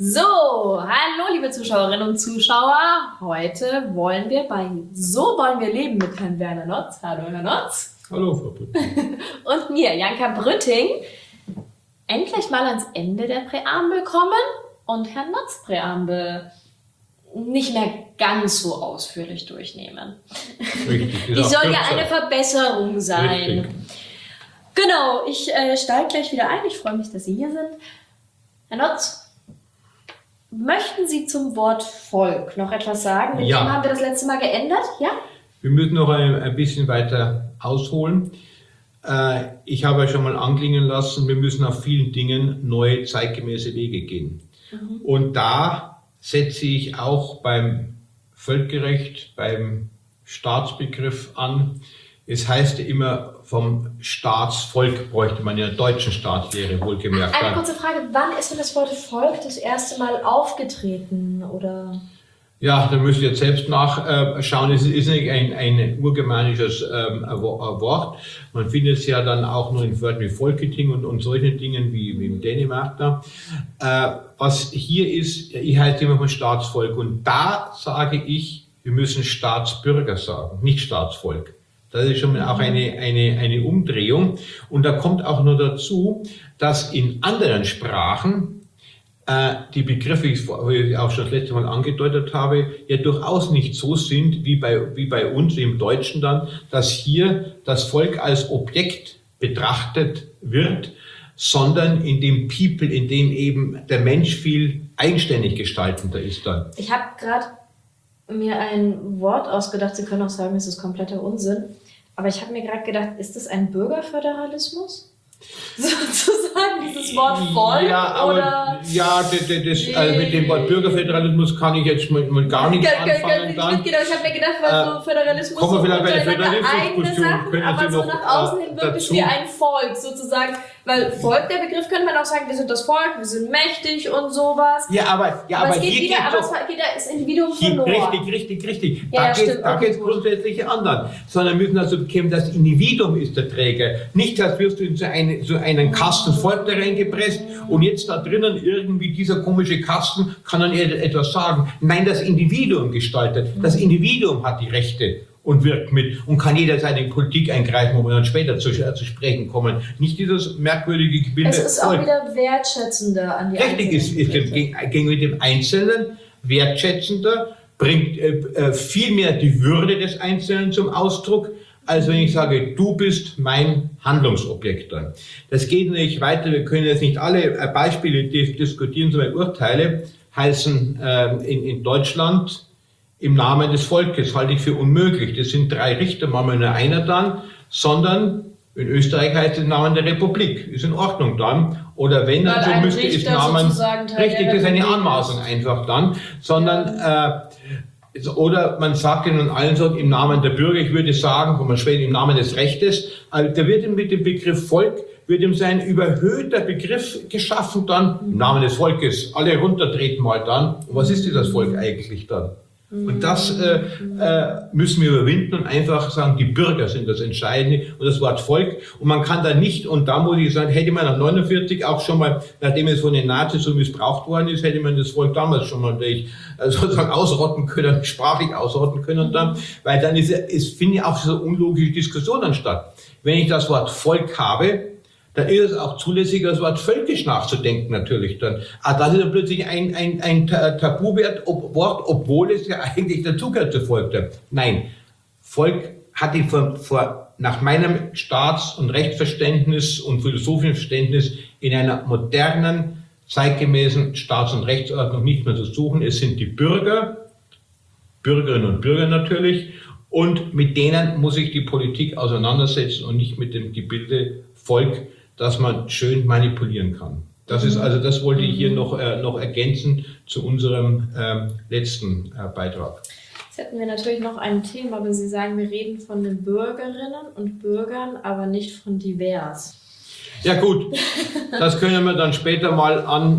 So, hallo liebe Zuschauerinnen und Zuschauer. Heute wollen wir bei So wollen wir leben mit Herrn Werner Notz. Hallo Herr Notz. Hallo Frau Brütting. Und mir, Janka Brütting, endlich mal ans Ende der Präambel kommen und Herrn Notz Präambel nicht mehr ganz so ausführlich durchnehmen. Richtig. Die soll ja eine Verbesserung sein. Richtig. Genau, ich steige gleich wieder ein. Ich freue mich, dass Sie hier sind. Herr Notz, möchten Sie zum Wort Volk noch etwas sagen? Mit Ja. dem haben wir das letzte Mal geändert, ja? Wir müssen noch ein bisschen weiter ausholen. Ich habe ja schon mal anklingen lassen, wir müssen auf vielen Dingen neue zeitgemäße Wege gehen. Und da setze ich auch beim Völkerrecht, beim Staatsbegriff an. Es heißt ja immer, vom Staatsvolk bräuchte man ja eine deutschen Staatslehre, wohlgemerkt. Eine kurze Frage, wann ist denn das Wort Volk das erste Mal aufgetreten? Oder? Ja, da müsst ihr jetzt selbst nachschauen. Es ist nicht ein urgermanisches Wort. Man findet es ja dann auch nur in Wörtern wie Folketing und solchen Dingen wie im Dänemark da. Was hier ist, ich halte immer von Staatsvolk. Und da sage ich, wir müssen Staatsbürger sagen, nicht Staatsvolk. Das ist schon auch eine Umdrehung. Und da kommt auch noch dazu, dass in anderen Sprachen die Begriffe, wie ich auch schon das letzte Mal angedeutet habe, ja durchaus nicht so sind wie bei uns im Deutschen dann, dass hier das Volk als Objekt betrachtet wird, sondern in dem People, in dem eben der Mensch viel eigenständig gestaltender ist dann. Ich habe gerade mir ein Wort ausgedacht, Sie können auch sagen, es ist kompletter Unsinn, aber ich habe mir gerade gedacht, ist das ein Bürgerföderalismus? Sozusagen dieses Wort Volk, ja, aber, oder? Ja, also mit dem Wort Bürgerföderalismus kann ich jetzt mal gar nichts anfangen. Ich habe mir gedacht, weil so Föderalismus kommen wir vielleicht bei der eigene Föderalismusdiskussion, Sachen, können aber Sie so noch nach außen hin wirkt es dazu wie ein Volk sozusagen. Weil Volk, der Begriff, könnte man auch sagen, wir sind das Volk, wir sind mächtig und sowas. aber es geht hier wieder, geht aber doch, es geht das Individuum hier, verloren. richtig. Ja, Da stimmt, geht es gut. grundsätzlich anders. Sondern müssen also bekämen, das Individuum ist der Träger. Nicht, als wirst du in so einen Kasten Volk da reingepresst und jetzt da drinnen irgendwie dieser komische Kasten kann dann etwas sagen. Nein, das Individuum gestaltet. Das Individuum hat die Rechte und wirkt mit und kann jederzeit in Politik eingreifen, wo wir dann später zu sprechen kommen. Nicht dieses merkwürdige Gebilde. Es ist auch wieder wertschätzender an die Richtig, ist gegenüber dem Einzelnen wertschätzender, bringt viel mehr die Würde des Einzelnen zum Ausdruck, als wenn ich sage, du bist mein Handlungsobjekt dann. Das geht nicht weiter, wir können jetzt nicht alle Beispiele diskutieren, sondern Urteile heißen in Deutschland im Namen des Volkes, halte ich für unmöglich. Das sind 3 Richter, machen nur einer dann, sondern in Österreich heißt es im Namen der Republik. Ist in Ordnung dann. Oder wenn dann, so müsste es Namen, richtig, das ist eine Anmaßung einfach dann, sondern, oder man sagt ihnen allen so, im Namen der Bürger, ich würde sagen, wo man später im Namen des Rechtes, also da wird mit dem Begriff Volk, wird ihm sein überhöhter Begriff geschaffen dann, im Namen des Volkes, alle runtertreten mal dann. Und was ist dieses Volk eigentlich dann? Und das müssen wir überwinden und einfach sagen, die Bürger sind das Entscheidende und das Wort Volk. Und man kann da nicht, und da muss ich sagen, hätte man nach 49 auch schon mal, nachdem es von den Nazis so missbraucht worden ist, hätte man das Volk damals schon mal sozusagen ausrotten können, sprachlich ausrotten können dann, weil dann es finden ja auch so unlogische Diskussionen statt. Wenn ich das Wort Volk habe, dann ist es auch zulässiger, das Wort völkisch nachzudenken natürlich dann. Aber das ist dann plötzlich ein Tabuwort, obwohl es ja eigentlich dazugehört zu Volk. Nein, Volk hat die nach meinem Staats- und Rechtsverständnis und philosophischen Verständnis in einer modernen, zeitgemäßen Staats- und Rechtsordnung nicht mehr zu suchen. Es sind die Bürger, Bürgerinnen und Bürger natürlich, und mit denen muss sich die Politik auseinandersetzen und nicht mit dem Gebilde Volk, das man schön manipulieren kann. Das ist also, das wollte ich hier noch ergänzen zu unserem letzten Beitrag. Jetzt hätten wir natürlich noch ein Thema, aber Sie sagen, wir reden von den Bürgerinnen und Bürgern, aber nicht von divers. Ja gut, das können wir dann später mal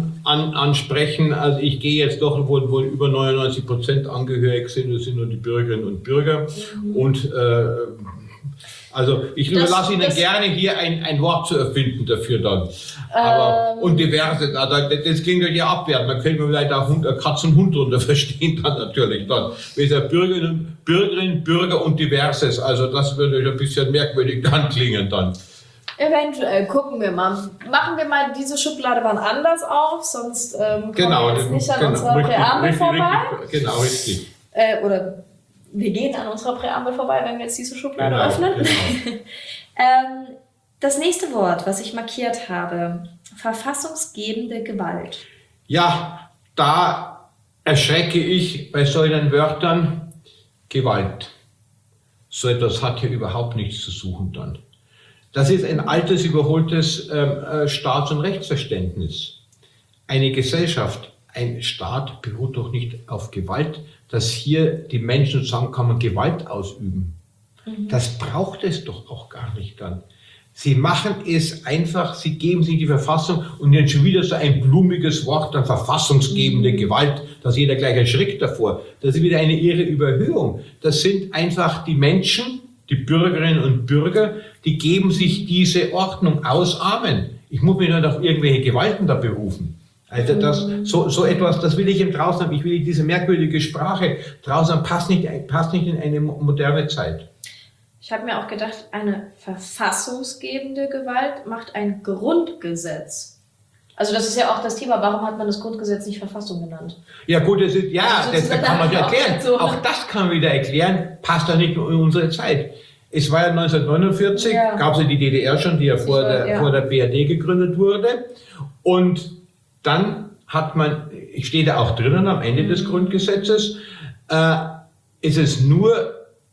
ansprechen. Also ich gehe jetzt doch, wo über 99% angehörig sind, das sind nur die Bürgerinnen und Bürger. Und Also ich überlasse Ihnen gerne hier ein Wort zu erfinden dafür dann. Aber, und diverse, also das klingt ja abwertend. Man könnte vielleicht auch Katz und Hund drunter verstehen dann natürlich dann. Wir sind Bürgerinnen, Bürger und diverses. Also das würde ein bisschen merkwürdig dann klingen dann. Eventuell, gucken wir mal. Machen wir mal diese Schublade wann anders auf, sonst kommen wir jetzt nicht an unserer Präambel vorbei. Genau, richtig. Oder wir gehen an unserer Präambel vorbei, wenn wir jetzt diese Schublade öffnen. Genau. Das nächste Wort, was ich markiert habe, verfassungsgebende Gewalt. Ja, da erschrecke ich bei solchen Wörtern Gewalt. So etwas hat hier überhaupt nichts zu suchen dann. Das ist ein altes, überholtes Staats- und Rechtsverständnis. Eine Gesellschaft, ein Staat beruht doch nicht auf Gewalt, dass hier die Menschen sagen, kann man Gewalt ausüben. Das braucht es doch auch gar nicht dann. Sie machen es einfach, sie geben sich die Verfassung und dann schon wieder so ein blumiges Wort, dann verfassungsgebende Gewalt, dass jeder gleich erschrickt davor. Das ist wieder eine irre Überhöhung. Das sind einfach die Menschen, die Bürgerinnen und Bürger, die geben sich diese Ordnung aus. Amen. Ich muss mich nicht auf irgendwelche Gewalten da berufen. Also so etwas, das will ich eben draußen haben. Ich will diese merkwürdige Sprache draußen haben, passt nicht in eine moderne Zeit. Ich habe mir auch gedacht, eine verfassungsgebende Gewalt macht ein Grundgesetz. Also das ist ja auch das Thema, warum hat man das Grundgesetz nicht Verfassung genannt? Ja gut, das kann man ja erklären. So. Auch das kann man wieder erklären, passt ja nicht in unsere Zeit. Es war ja 1949, gab es ja die DDR schon, die ja vor der BRD gegründet wurde. Und dann hat man, ich stehe da auch drinnen am Ende des Grundgesetzes, ist es nur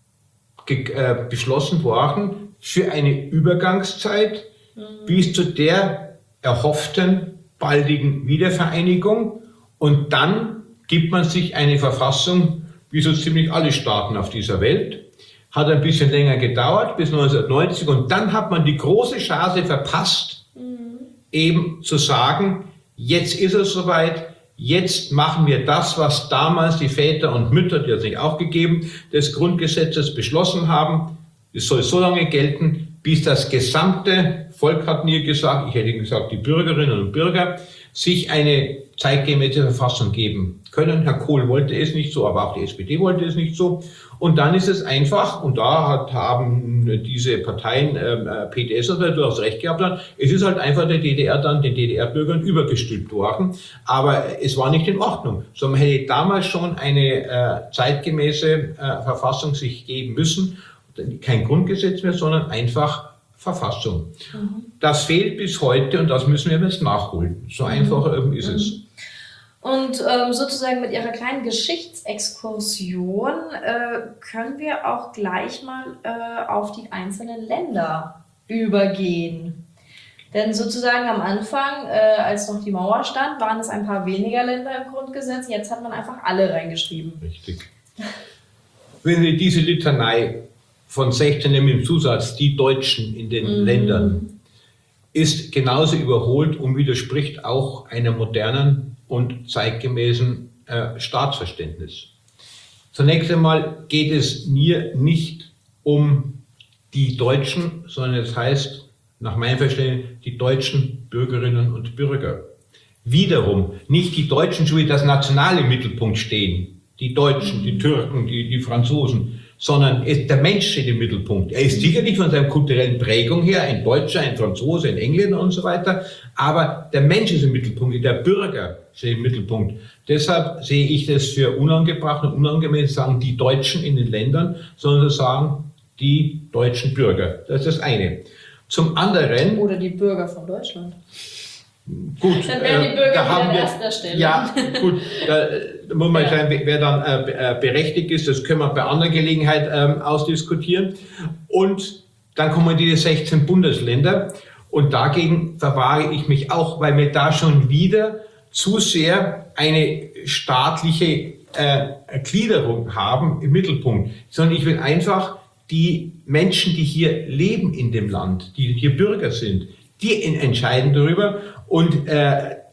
beschlossen worden für eine Übergangszeit bis zu der erhofften baldigen Wiedervereinigung. Und dann gibt man sich eine Verfassung, wie so ziemlich alle Staaten auf dieser Welt. Hat ein bisschen länger gedauert, bis 1990. Und dann hat man die große Chance verpasst, eben zu sagen, jetzt ist es soweit, jetzt machen wir das, was damals die Väter und Mütter, die hat es nicht auch gegeben, des Grundgesetzes beschlossen haben. Es soll so lange gelten, bis das gesamte Volk, hat mir gesagt, ich hätte gesagt, die Bürgerinnen und Bürger, sich eine zeitgemäße Verfassung geben können. Herr Kohl wollte es nicht so, aber auch die SPD wollte es nicht so. Und dann ist es einfach, und da haben diese Parteien, PDS, du hast recht gehabt, dann, es ist halt einfach der DDR dann, den DDR-Bürgern übergestülpt worden. Aber es war nicht in Ordnung, sondern man hätte damals schon eine zeitgemäße Verfassung sich geben müssen. Kein Grundgesetz mehr, sondern einfach Verfassung. Das fehlt bis heute und das müssen wir jetzt nachholen. So einfach ist es. Und sozusagen mit Ihrer kleinen Geschichtsexkursion können wir auch gleich mal auf die einzelnen Länder übergehen. Denn sozusagen am Anfang, als noch die Mauer stand, waren es ein paar weniger Länder im Grundgesetz. Jetzt hat man einfach alle reingeschrieben. Richtig. Wenn Sie diese Litanei von 16 mit dem Zusatz, die Deutschen in den Ländern, ist genauso überholt und widerspricht auch einer modernen und zeitgemäßen Staatsverständnis. Zunächst einmal geht es mir nicht um die Deutschen, sondern es heißt, nach meinem Verständnis, die deutschen Bürgerinnen und Bürger. Wiederum nicht die Deutschen, so wie das nationale Mittelpunkt stehen, die Deutschen, die Türken, die Franzosen, sondern der Mensch steht im Mittelpunkt. Er ist sicherlich von seiner kulturellen Prägung her ein Deutscher, ein Franzose, ein Engländer und so weiter, aber der Mensch ist im Mittelpunkt, der Bürger steht im Mittelpunkt. Deshalb sehe ich das für unangebracht und unangemessen zu sagen, die Deutschen in den Ländern, sondern zu sagen, die deutschen Bürger. Das ist das eine. Zum anderen... Oder die Bürger von Deutschland. Gut, dann wären die Bürger wieder an erster Stelle. Ja, gut, da muss man sagen, wer dann berechtigt ist, das können wir bei anderer Gelegenheit ausdiskutieren. Und dann kommen diese 16 Bundesländer und dagegen verwahre ich mich auch, weil wir da schon wieder zu sehr eine staatliche Gliederung haben im Mittelpunkt, sondern ich will einfach die Menschen, die hier leben in dem Land, die hier Bürger sind, die entscheiden darüber und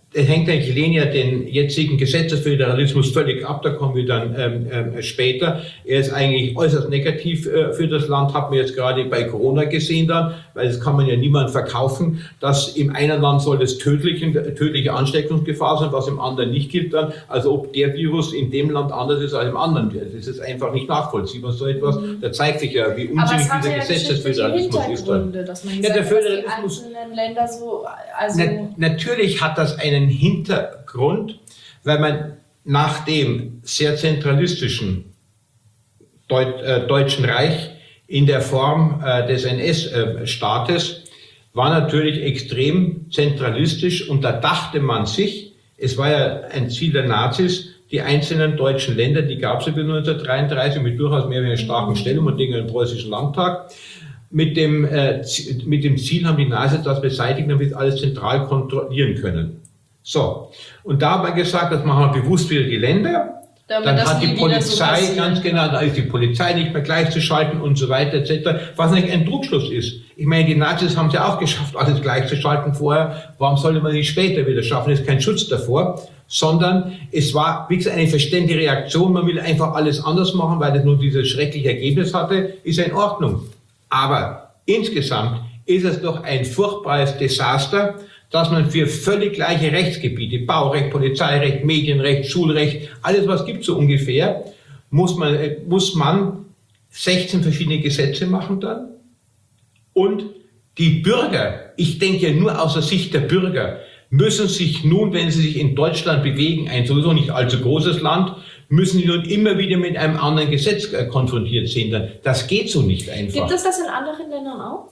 hängt eigentlich Lenin ja den jetzigen Gesetzesföderalismus völlig ab, da kommen wir dann später. Er ist eigentlich äußerst negativ für das Land, hat man jetzt gerade bei Corona gesehen dann, weil das kann man ja niemand verkaufen, dass im einen Land soll das tödliche Ansteckungsgefahr sein, was im anderen nicht gilt dann, also ob der Virus in dem Land anders ist als im anderen. Das ist einfach nicht nachvollziehbar, so etwas. Da zeigt sich ja, wie unsinnig dieser Gesetzesföderalismus ist dann. Dass man gesagt, der Föderalismus, dass die einzelnen Länder so, also natürlich hat das einen Hintergrund, weil man nach dem sehr zentralistischen Deutschen Reich in der Form des NS-Staates war natürlich extrem zentralistisch und da dachte man sich, es war ja ein Ziel der Nazis, die einzelnen deutschen Länder, die gab es ja bis 1933 mit durchaus mehr oder weniger starken Stellungen und den Preußischen Landtag. Mit dem Ziel haben die Nazis das beseitigt, damit wir alles zentral kontrollieren können. So, und da haben wir gesagt, das machen wir bewusst wieder die Länder. Dann hat die Polizei, so ganz genau, da ist die Polizei nicht mehr gleichzuschalten und so weiter etc., was eigentlich ein Trugschluss ist. Ich meine, die Nazis haben es ja auch geschafft, alles gleichzuschalten vorher. Warum sollte man nicht später wieder schaffen? Das ist kein Schutz davor, sondern es war, wie gesagt, eine verständliche Reaktion. Man will einfach alles anders machen, weil es nur dieses schreckliche Ergebnis hatte, ist ja in Ordnung. Aber insgesamt ist es doch ein furchtbares Desaster, dass man für völlig gleiche Rechtsgebiete, Baurecht, Polizeirecht, Medienrecht, Schulrecht, alles was gibt so ungefähr, muss man 16 verschiedene Gesetze machen dann. Und die Bürger, ich denke ja nur aus der Sicht der Bürger, müssen sich nun, wenn sie sich in Deutschland bewegen, ein sowieso nicht allzu großes Land, müssen sie nun immer wieder mit einem anderen Gesetz konfrontiert sehen. Dann. Das geht so nicht einfach. Gibt es das in anderen Ländern auch?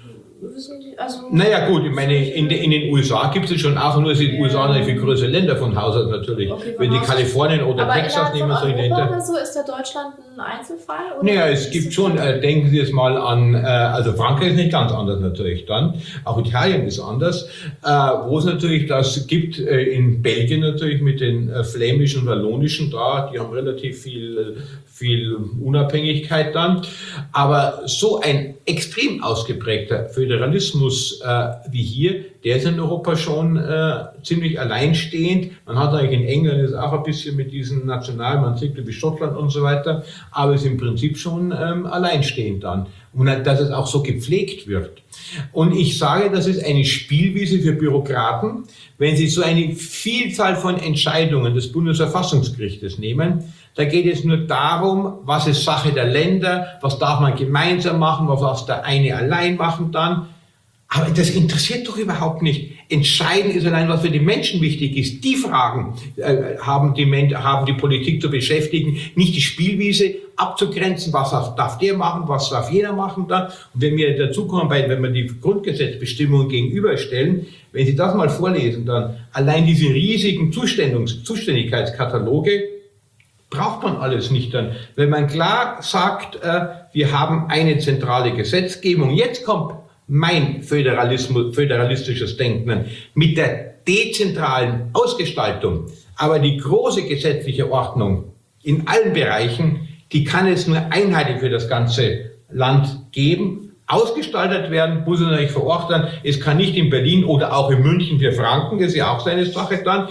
Naja gut, ich meine, in den USA gibt es schon auch, nur sind die USA eine viel größere Länder von Haus aus natürlich. Okay, wenn die Kalifornien oder Texas nehmen, so hinter. Aber so ist der Deutschland ein Einzelfall? Oder naja, es gibt schon, denken Sie jetzt mal an, also Frankreich ist nicht ganz anders natürlich dann, auch Italien ist anders, wo es natürlich das gibt, in Belgien natürlich mit den flämischen und wallonischen da, die haben relativ viel Unabhängigkeit dann, aber so ein extrem ausgeprägter Föderalismus wie hier, der ist in Europa schon ziemlich alleinstehend. Man hat eigentlich in England ist auch ein bisschen mit diesen Nationalen, man sieht wie Schottland und so weiter, aber ist im Prinzip schon alleinstehend dann. Und dass es auch so gepflegt wird. Und ich sage, das ist eine Spielwiese für Bürokraten, wenn sie so eine Vielzahl von Entscheidungen des Bundesverfassungsgerichtes nehmen. Da geht es nur darum, was ist Sache der Länder, was darf man gemeinsam machen, was darf der eine allein machen dann. Aber das interessiert doch überhaupt nicht. Entscheidend ist allein, was für die Menschen wichtig ist. Die Fragen haben die Politik zu beschäftigen, nicht die Spielwiese abzugrenzen, was darf der machen, was darf jeder machen dann. Und wenn wir dazu kommen, wenn wir die Grundgesetzbestimmungen gegenüberstellen, wenn Sie das mal vorlesen, dann allein diese riesigen Zuständigkeitskataloge, braucht man alles nicht dann. Wenn man klar sagt, wir haben eine zentrale Gesetzgebung, jetzt kommt mein föderalistisches Denken mit der dezentralen Ausgestaltung, aber die große gesetzliche Ordnung in allen Bereichen, die kann es nur einheitlich für das ganze Land geben, ausgestaltet werden, muss es natürlich vor Ort dann, es kann nicht in Berlin oder auch in München für Franken, das ist ja auch seine Sache dann,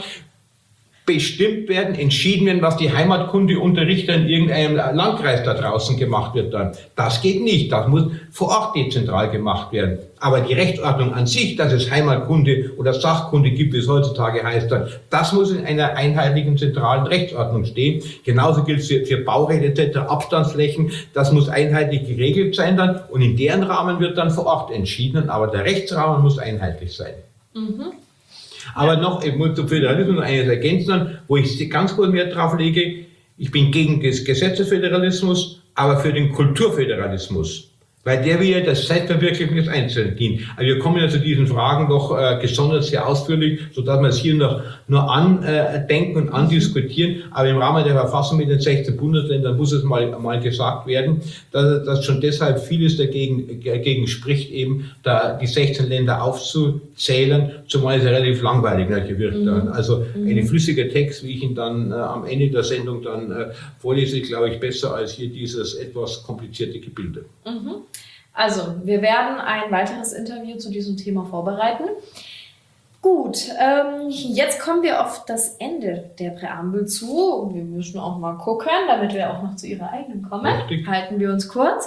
bestimmt werden, entschieden werden, was die Heimatkundeunterrichter in irgendeinem Landkreis da draußen gemacht wird dann. Das geht nicht, das muss vor Ort dezentral gemacht werden. Aber die Rechtsordnung an sich, dass es Heimatkunde oder Sachkunde gibt, wie es heutzutage heißt, dann, das muss in einer einheitlichen zentralen Rechtsordnung stehen. Genauso gilt es für Baurecht etc., Abstandsflächen, das muss einheitlich geregelt sein dann und in deren Rahmen wird dann vor Ort entschieden, aber der Rechtsrahmen muss einheitlich sein. Mhm. Aber noch, ich muss zum Föderalismus noch eines ergänzen, wo ich ganz kurz mehr drauf lege. Ich bin gegen den Gesetzesföderalismus, aber für den Kulturföderalismus. Weil der wieder das Selbstverwirklichen des Einzelnen dient. Also wir kommen ja zu diesen Fragen noch gesondert sehr ausführlich, sodass wir es hier noch nur andenken und andiskutieren. Aber im Rahmen der Verfassung mit den 16 Bundesländern muss es mal gesagt werden, dass schon deshalb vieles dagegen spricht, eben da die 16 Länder aufzuzählen, zumal es ja relativ langweilig wird. Also ein flüssiger Text, wie ich ihn dann am Ende der Sendung dann vorlese, glaube ich, besser als hier dieses etwas komplizierte Gebilde. Also, wir werden ein weiteres Interview zu diesem Thema vorbereiten. Gut, jetzt kommen wir auf das Ende der Präambel zu. Wir müssen auch mal gucken, damit wir auch noch zu ihrer eigenen kommen. Richtig. Halten wir uns kurz.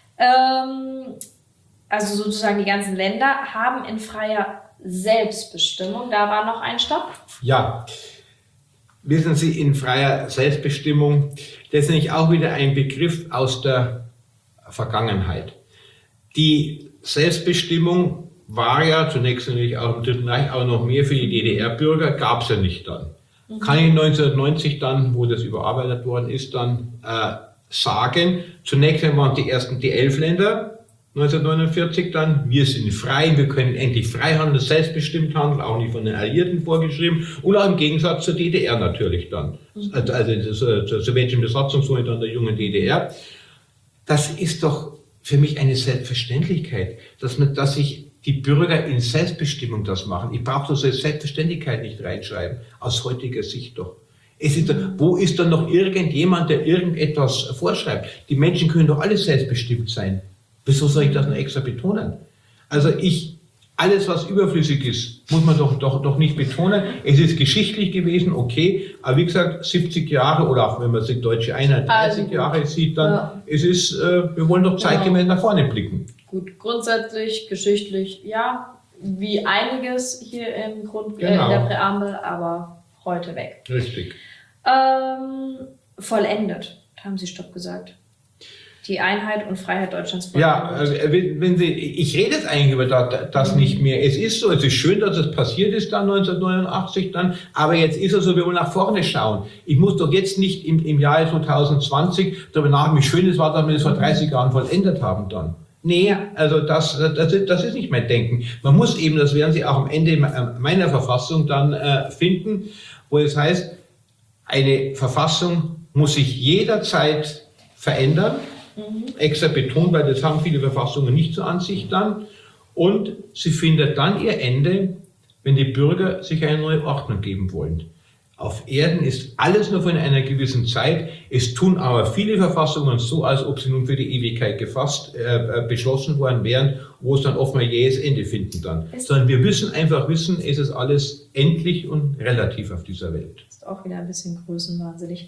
Also sozusagen die ganzen Länder haben in freier Selbstbestimmung. Da war noch ein Stopp. Ja, wissen Sie, in freier Selbstbestimmung, das ist nämlich auch wieder ein Begriff aus der Vergangenheit. Die Selbstbestimmung war ja zunächst natürlich auch im Dritten Reich, aber noch mehr für die DDR-Bürger, gab es ja nicht dann. Kann ich 1990 dann, wo das überarbeitet worden ist, dann sagen, zunächst waren die ersten die 11 Länder, 1949 dann, wir sind frei, wir können endlich frei handeln, selbstbestimmt handeln, auch nicht von den Alliierten vorgeschrieben und auch im Gegensatz zur DDR natürlich dann, also zur sowjetischen Besatzungszone dann der jungen DDR. Das ist doch für mich eine Selbstverständlichkeit, dass sich die Bürger in Selbstbestimmung das machen. Ich brauche so eine Selbstverständlichkeit nicht reinschreiben, aus heutiger Sicht doch. Wo ist dann noch irgendjemand, der irgendetwas vorschreibt? Die Menschen können doch alle selbstbestimmt sein. Wieso soll ich das noch extra betonen? Also alles was überflüssig ist, muss man doch nicht betonen. Es ist geschichtlich gewesen, okay, aber wie gesagt, 70 Jahre oder auch wenn man sich deutsche Einheit 30 Jahre sieht, dann wir wollen doch zeitgemäß nach vorne blicken. Gut, grundsätzlich, geschichtlich, ja, wie einiges hier im in der Präambel, aber heute weg. Richtig. Vollendet, haben Sie Stopp gesagt. Die Einheit und Freiheit Deutschlands vollendet. Ja, ich rede jetzt eigentlich über das nicht mehr. Es ist so, es ist schön, dass es passiert ist dann 1989 dann, aber jetzt ist es so, wir wollen nach vorne schauen. Ich muss doch jetzt nicht im Jahr 2020 darüber nachdenken, wie schön es war, dass wir das vor 30 Jahren vollendet haben dann. Nee, also das ist nicht mein Denken. Man muss eben, das werden Sie auch am Ende meiner Verfassung dann finden, wo es heißt, eine Verfassung muss sich jederzeit verändern, extra betont, weil das haben viele Verfassungen nicht zur Ansicht dann, und sie findet dann ihr Ende, wenn die Bürger sich eine neue Ordnung geben wollen. Auf Erden ist alles nur von einer gewissen Zeit. Es tun aber viele Verfassungen so, als ob sie nun für die Ewigkeit beschlossen worden wären, wo es dann oftmals jähes Ende finden dann. Sondern wir müssen einfach wissen, es ist alles endlich und relativ auf dieser Welt. Ist auch wieder ein bisschen größenwahnsinnig.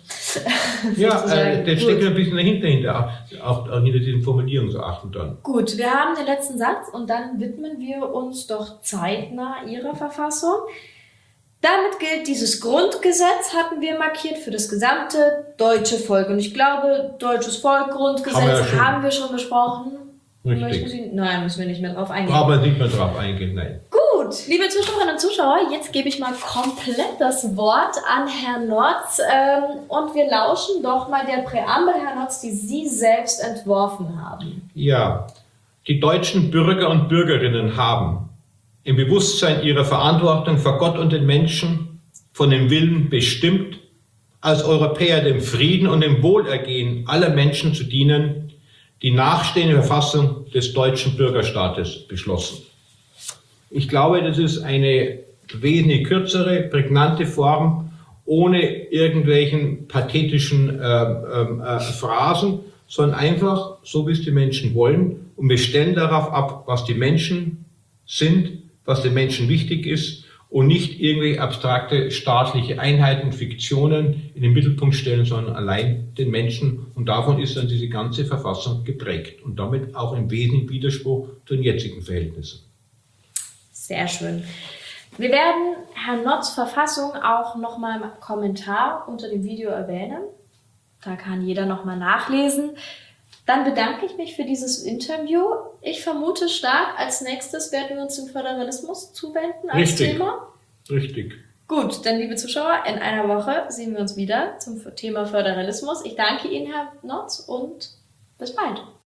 Ja, der steckt ein bisschen dahinter, auch hinter diesen Formulierungen zu achten dann. Gut, wir haben den letzten Satz und dann widmen wir uns doch zeitnah Ihrer Verfassung. Damit gilt dieses Grundgesetz, hatten wir markiert, für das gesamte deutsche Volk. Und ich glaube, deutsches Volk, Grundgesetz haben wir schon besprochen. Richtig. Nein, müssen wir nicht mehr drauf eingehen. Aber nicht mehr drauf eingehen, nein. Gut, liebe Zuschauerinnen und Zuschauer, jetzt gebe ich mal komplett das Wort an Herrn Notz. Und wir lauschen doch mal der Präambel, Herr Notz, die Sie selbst entworfen haben. Ja, die deutschen Bürger und Bürgerinnen haben im Bewusstsein ihrer Verantwortung vor Gott und den Menschen von dem Willen bestimmt, als Europäer dem Frieden und dem Wohlergehen aller Menschen zu dienen, die nachstehende Verfassung des deutschen Bürgerstaates beschlossen. Ich glaube, das ist eine wesentlich kürzere, prägnante Form, ohne irgendwelchen pathetischen Phrasen, sondern einfach so, wie es die Menschen wollen. Und wir stellen darauf ab, was die Menschen sind, was den Menschen wichtig ist, und nicht irgendwelche abstrakte staatliche Einheiten, Fiktionen in den Mittelpunkt stellen, sondern allein den Menschen. Und davon ist dann diese ganze Verfassung geprägt und damit auch im wesentlichen Widerspruch zu den jetzigen Verhältnissen. Sehr schön. Wir werden Herrn Notz' Verfassung auch nochmal im Kommentar unter dem Video erwähnen. Da kann jeder nochmal nachlesen. Dann bedanke ich mich für dieses Interview. Ich vermute stark, als nächstes werden wir uns dem Föderalismus zuwenden als Thema. Richtig. Gut, dann liebe Zuschauer, in einer Woche sehen wir uns wieder zum Thema Föderalismus. Ich danke Ihnen, Herr Notz, und bis bald.